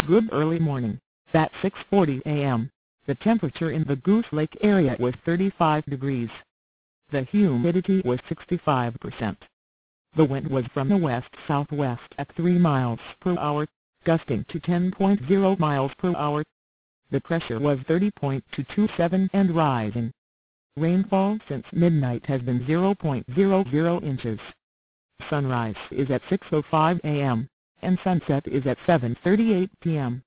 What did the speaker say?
good early morning. At 6:40 a.m., the temperature in the Goose Lake area was 35 degrees. The humidity was 65%. The wind was from the west-southwest at 3 miles per hour, gusting to 10.0 miles per hour. The pressure was 30.227 and rising. Rainfall since midnight has been 0.00 inches. Sunrise is at 6:05 a.m., and sunset is at 7:38 p.m.